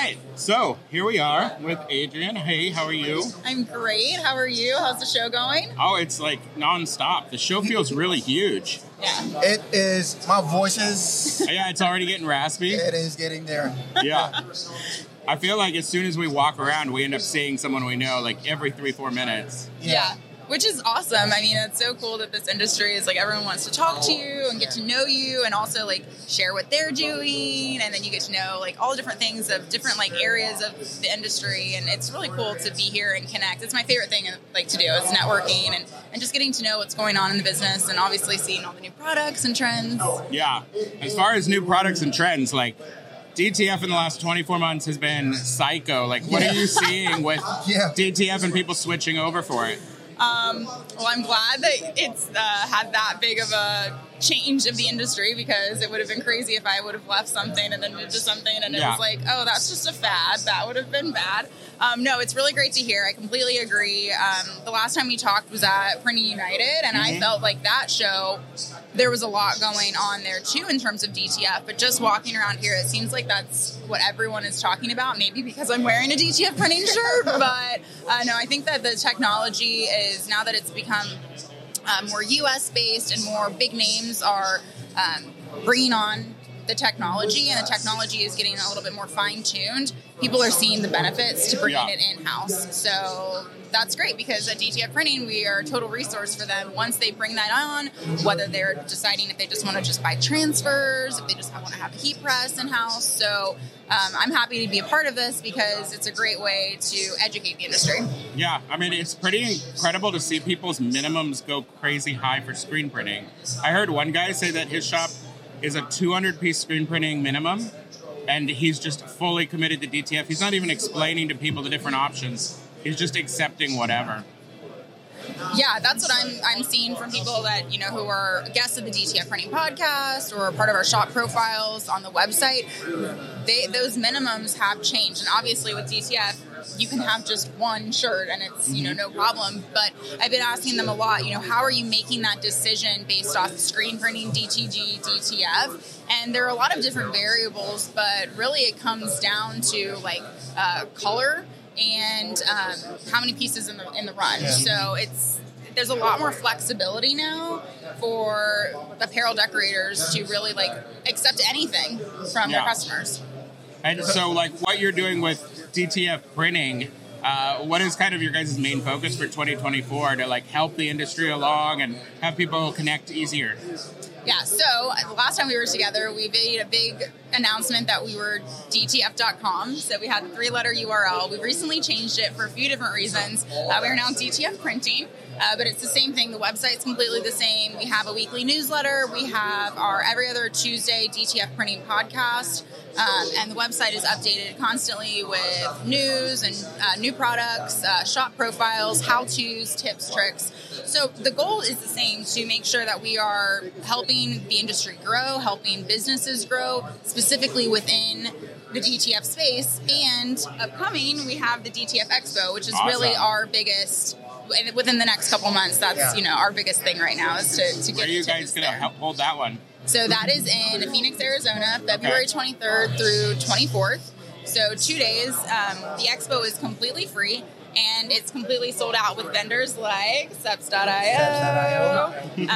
right, so here we are with Adrienne. Hey, how are you? I'm great. How are you? How's the show going? Oh, it's like nonstop. The show feels really huge. Yeah. It is. My voice is. Yeah, it's already getting raspy. It is getting there. Yeah. I feel like as soon as we walk around, we end up seeing someone we know like every 3-4 minutes. Yeah. Which is awesome. I mean, it's so cool that this industry is like everyone wants to talk to you and get to know you and also like share what they're doing. And then you get to know like all different things of different like areas of the industry. And it's really cool to be here and connect. It's my favorite thing like to do is networking and just getting to know what's going on in the business and obviously seeing all the new products and trends. Yeah. As far as new products and trends, like DTF in the last 24 months has been psycho. Like what are you seeing with DTF and people switching over for it? Well, I'm glad that it's had that big of a change of the industry because it would have been crazy if I would have left something and then moved to something and it was like, oh, that's just a fad. That would have been bad. No, it's really great to hear. I completely agree. The last time we talked was at Printing United, and I felt like that show, there was a lot going on there too in terms of DTF, but just walking around here, it seems like that's what everyone is talking about, maybe because I'm wearing a DTF printing shirt, but no, I think that the technology is, now that it's become more US-based and more big names are bringing on the technology, and the technology is getting a little bit more fine-tuned, people are seeing the benefits to bringing it in-house. So that's great because at DTF Printing, we are a total resource for them once they bring that on, whether they're deciding if they just want to just buy transfers, if they just want to have a heat press in-house. So I'm happy to be a part of this because it's a great way to educate the industry. Yeah, I mean, it's pretty incredible to see people's minimums go crazy high for screen printing. I heard one guy say that his shop is a 200-piece screen printing minimum, and he's just fully committed to DTF. He's not even explaining to people the different options. He's just accepting whatever. Yeah, that's what I'm seeing from people that, you know, who are guests of the DTF Printing podcast or part of our shop profiles on the website. Those minimums have changed, and obviously with DTF, you can have just one shirt and it's, you know, no problem. But I've been asking them a lot, you know, how are you making that decision based off screen printing, DTG, DTF? And there are a lot of different variables, but really it comes down to like color and how many pieces in the run. So there's a lot more flexibility now for apparel decorators to really like accept anything from their customers. And so like what you're doing with DTF Printing, what is kind of your guys' main focus for 2024 to like help the industry along and have people connect easier? Yeah, so the last time we were together, we made a big announcement that we were DTF.com. So we had the 3-letter URL. We recently changed it for a few different reasons. We are now DTF Printing, but it's the same thing. The website's completely the same. We have a weekly newsletter. We have our every other Tuesday DTF Printing podcast. And the website is updated constantly with news and new products, shop profiles, how-tos, tips, tricks. So the goal is the same, to make sure that we are helping the industry grow, helping businesses grow, specifically within the DTF space. And upcoming, we have the DTF Expo, which is really our biggest, within the next couple months, that's you know, our biggest thing right now is to get. Where are you guys going to hold that one? So that is in Phoenix, Arizona, February 23rd through 24th. So 2 days. The expo is completely free, and it's completely sold out with vendors like Seps.io,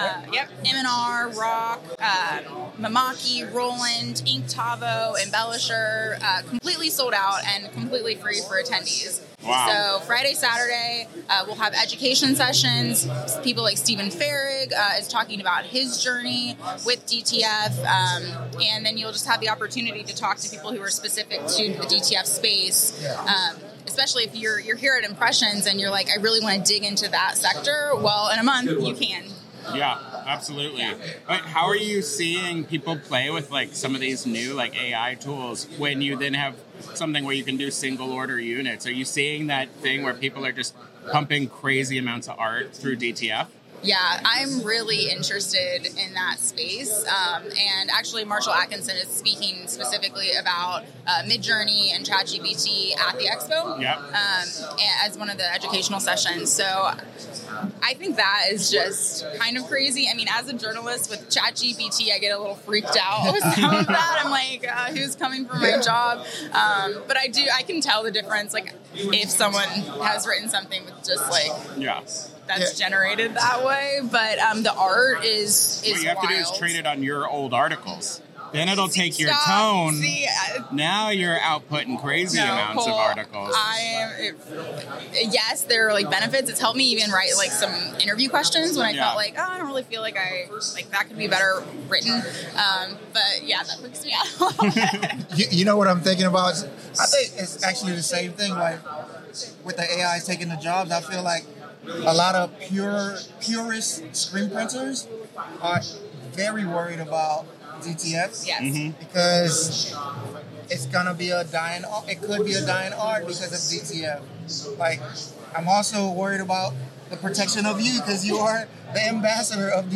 M&R, Rock, Mamaki, Roland, Ink Tavo, Embellisher, completely sold out and completely free for attendees. Wow. So Friday, Saturday, we'll have education sessions. People like Stephen Farrig is talking about his journey with DTF. And then you'll just have the opportunity to talk to people who are specific to the DTF space. Especially if you're here at Impressions and you're like, I really want to dig into that sector. Well, in a month, you can. Yeah, absolutely. But how are you seeing people play with like some of these new like AI tools when you then have something where you can do single order units? Are you seeing that thing where people are just pumping crazy amounts of art through DTF? Yeah, I'm really interested in that space. And actually, Marshall Atkinson is speaking specifically about Midjourney and ChatGPT at the expo as one of the educational sessions. So I think that is just kind of crazy. I mean, as a journalist with ChatGPT, I get a little freaked out with some of that. I'm like, who's coming for my job? But I can tell the difference. Like, if someone has written something with just like, that's generated that way. But the art is what you have wild. to do is train it on your old articles. Then it'll take your tone. Now you're outputting crazy amounts of articles. Yes, there are like benefits. It's helped me even write like some interview questions when I felt like, I don't really feel like that could be better written. But yeah, that freaks me out a little bit. You know what I'm thinking about? I think it's actually the same thing. Like with the AI taking the jobs, I feel like a lot of purist screen printers are very worried about DTF. Yes. Because it's gonna be a dying art. It could be a dying art because of DTF. Like, I'm also worried about the protection of you because you are the ambassador of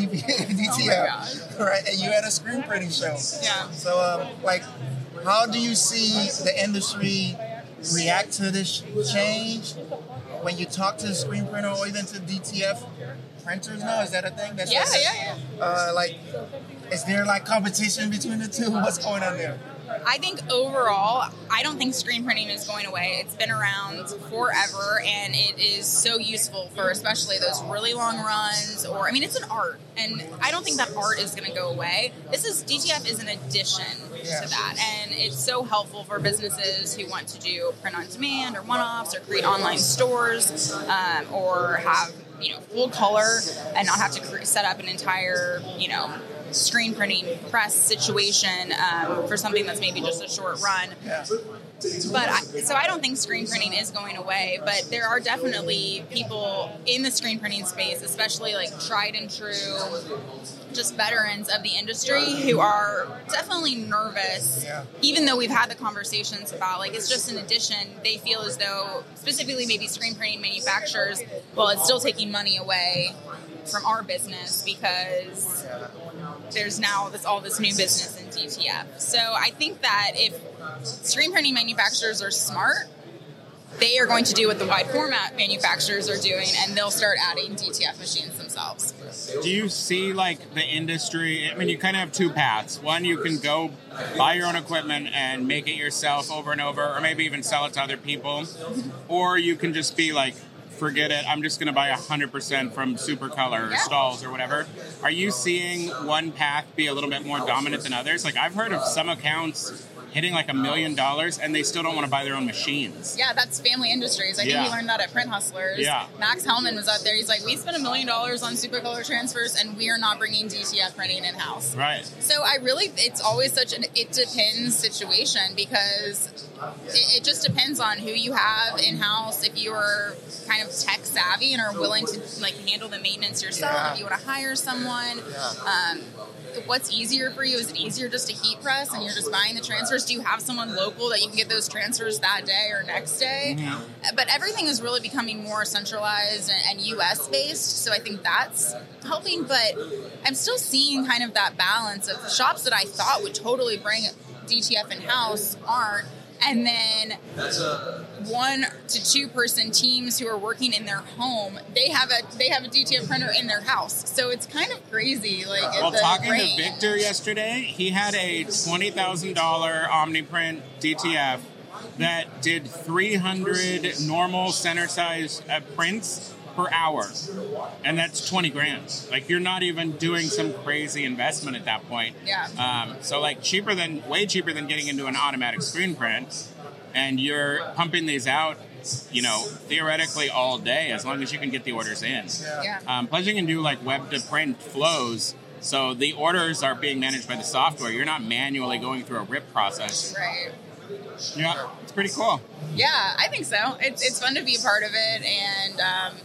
DTF, right? And you had a screen printing show. Yeah. So, like, how do you see the industry react to this change when you talk to the screen printer or even to DTF printers now? Is that a thing? That's like, is there like competition between the two? What's going on there? I think overall, I don't think screen printing is going away. It's been around forever, and it is so useful for especially those really long runs. Or, I mean, it's an art, and I don't think that art is going to go away. DTF is an addition to that, and it's so helpful for businesses who want to do print on demand or one-offs or create online stores or have full color and not have to set up an entire screen printing press situation for something that's maybe just a short run. But so I don't think screen printing is going away, but there are definitely people in the screen printing space, especially like tried and true, just veterans of the industry who are definitely nervous, even though we've had the conversations about like, it's just an addition. They feel as though specifically maybe screen printing manufacturers, well, it's still taking money away from our business because there's now all this new business in DTF. So I think that if screen printing manufacturers are smart, they are going to do what the wide format manufacturers are doing, and they'll start adding DTF machines themselves. Do you see like the industry? I mean, you kind of have two paths. One, you can go buy your own equipment and make it yourself over and over, or maybe even sell it to other people, or you can just be like, forget it, I'm just going to buy 100% from Supercolor or Stalls or whatever. Are you seeing one path be a little bit more dominant than others? Like, I've heard of some accounts hitting like $1 million and they still don't want to buy their own machines. Yeah, that's Family Industries. I think we learned that at Print Hustlers. Yeah. Max Hellman was out there. He's like, we spent $1 million on Supercolor transfers and we are not bringing DTF printing in-house. Right. So it's always such an it depends situation because it just depends on who you have in-house. If you are kind of tech savvy and are willing to like handle the maintenance yourself, if you want to hire someone, what's easier for you? Is it easier just to heat press and you're just buying the transfers? Do you have someone local that you can get those transfers that day or next day? Mm-hmm. But everything is really becoming more centralized and US based, so I think that's helping. But I'm still seeing kind of that balance of shops that I thought would totally bring DTF in-house aren't. And then 1 to 2 person teams who are working in their home, they have a DTF printer in their house. So it's kind of crazy. Like, well, talking to Victor yesterday, he had a $20,000 OmniPrint DTF that did 300 normal center size prints per hour, and that's 20 grand. Like, you're not even doing some crazy investment at that point. So like way cheaper than getting into an automatic screen print, and you're pumping these out, theoretically all day as long as you can get the orders in. Plus you can do like web to print flows, so the orders are being managed by the software. You're not manually going through a rip process. Right. Yeah, it's pretty cool. Yeah, I think so. It's fun to be a part of it, and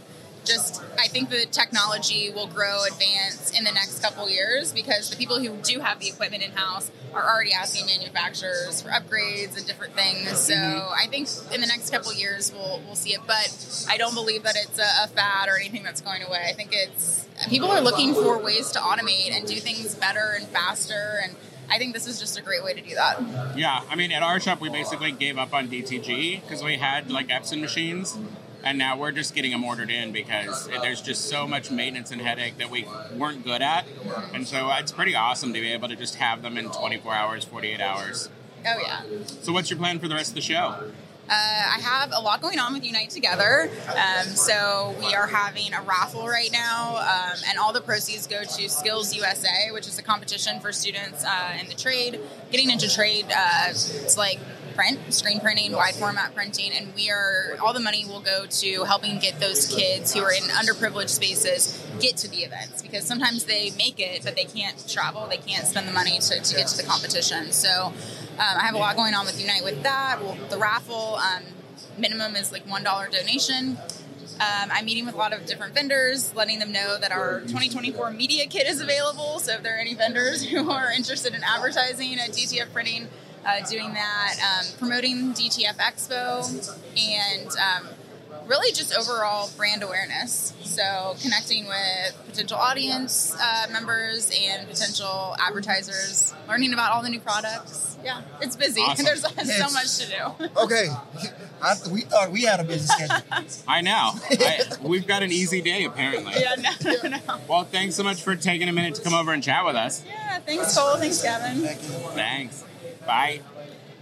I think the technology will advance in the next couple years because the people who do have the equipment in-house are already asking manufacturers for upgrades and different things. So I think in the next couple years we'll see it, but I don't believe that it's a fad or anything that's going away. I think people are looking for ways to automate and do things better and faster, and I think this is just a great way to do that. Yeah, I mean, at our shop, we basically gave up on DTG because we had like Epson machines, and now we're just getting them ordered in because there's just so much maintenance and headache that we weren't good at. And so it's pretty awesome to be able to just have them in 24 hours, 48 hours. Oh, yeah. So what's your plan for the rest of the show? I have a lot going on with Unite Together. So we are having a raffle right now, and all the proceeds go to Skills USA, which is a competition for students in the trade, getting into trade. It's like print, screen printing, wide format printing, and all the money will go to helping get those kids who are in underprivileged spaces get to the events, because sometimes they make it, but they can't travel, they can't spend the money to get to the competition. So I have a lot going on with Unite with that. The raffle minimum is like $1 donation. I'm meeting with a lot of different vendors, letting them know that our 2024 media kit is available. So if there are any vendors who are interested in advertising at DTF Printing, doing that, promoting DTF Expo, and really just overall brand awareness. So connecting with potential audience members and potential advertisers, learning about all the new products. Yeah, it's busy. Awesome. There's so much to do. Okay, we thought we had a busy schedule. I know. We've got an easy day, apparently. Yeah, no. Well, thanks so much for taking a minute to come over and chat with us. Yeah, thanks, Cole. Thanks, Gavin. Thank you. Thanks. Bye.